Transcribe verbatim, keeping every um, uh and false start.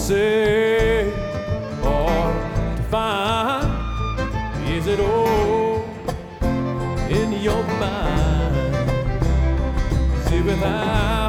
say or to find? Is it all in your mind? See, without